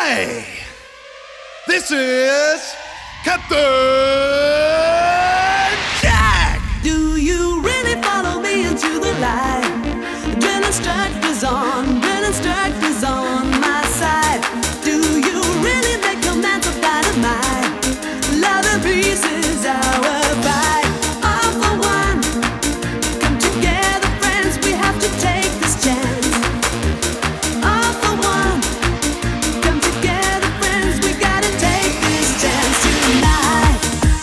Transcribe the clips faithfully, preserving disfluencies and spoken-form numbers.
Hi, this is Captain Jack. Do you really follow me into the light? Adrenaline instructors on, adrenaline instructors on my side. Do you really make commands of dynamite? Love and peace is our fight. All for one, come together, friends. We have to take this chance. All for one, come together, friends. We gotta take this chance tonight.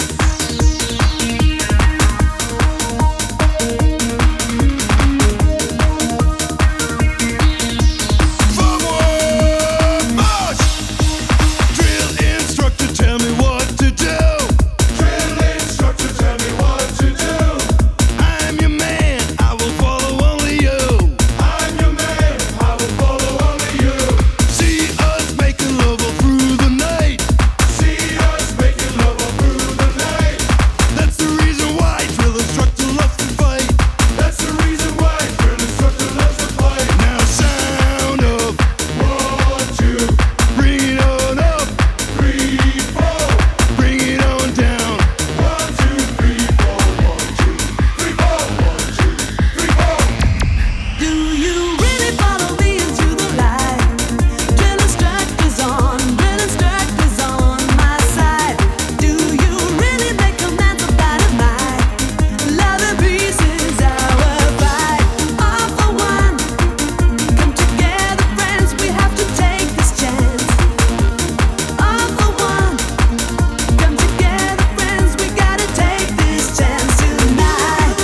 Forward march. Drill instructor, tell me what to do. Drill instructor, tell me what to do. I'm your man, I will follow only you. I'm your man, I will follow only you. See us making love all through the night. See us making love all through the night. That's the reason why drill instructor loves to fight. That's the reason why drill instructor loves to fight. Now sound up, one, two, bring it on up, three, four, bring it on down. One, two, three, four, one, two, three, four, one, two, three, four. Do you really follow me into the light? Drill instructors on, drill instructors on my side. Do you really make commands of dynamite? Love and peace is our fight. All for one, come together, friends. We have to take this chance. All for one, come together, friends. We gotta take this chance tonight.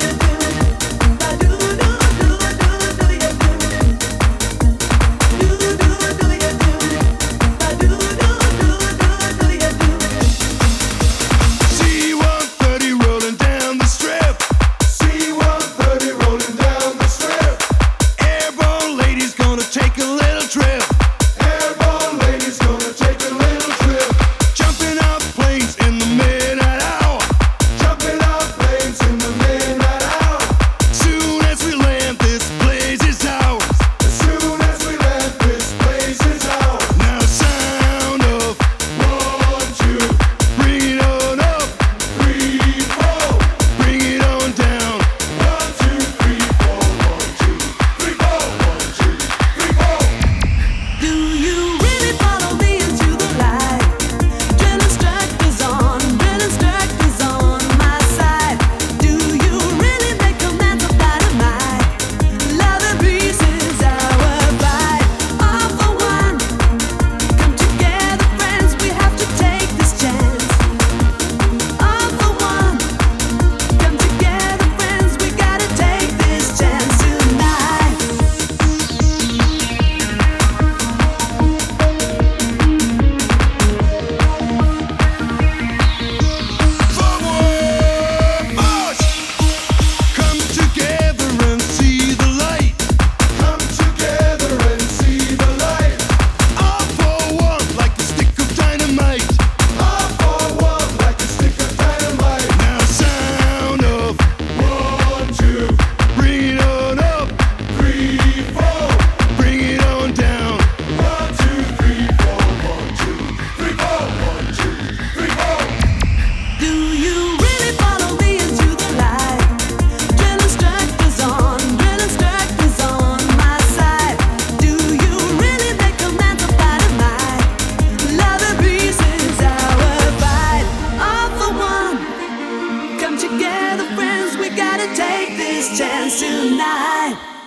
C one thirty rolling down the strip. C one thirty rolling down the strip. Airborne ladies gonna take a little trip. Airborne ladies gonna take a little trip. Jumping out planes in the midnight hour. Jumping out planes in the midnight hour. Soon as we land, this place is ours. As soon as we land, this place is ours. Now sound of one, two, bring it on up, three, four, bring it on down. One, two, three, four, one, two, three, four, one, two, three, four. Do you really follow me into the light? Drill instructors on, drill instructors on my side. Do you really make commands of dynamite? Love and peace is our fight. All for one, come together, friends. We have to take this chance. All for one, come together, friends. We gotta take this chance tonight. Forward march. Come together and see the light. Come together and see the light. All for one, like a stick of dynamite. All for one, like a stick of dynamite. Now sound of one, two, bring it on up, three, four, bring it on down. One, two, three, four, one, two, three, four, one, two, three, four. Do you really follow me into the light? Drill instructors on, drill instructors on my side. Do you really make commands of dynamite? Love and peace is our fight. All for one, come together, friends. We gotta take this chance tonight.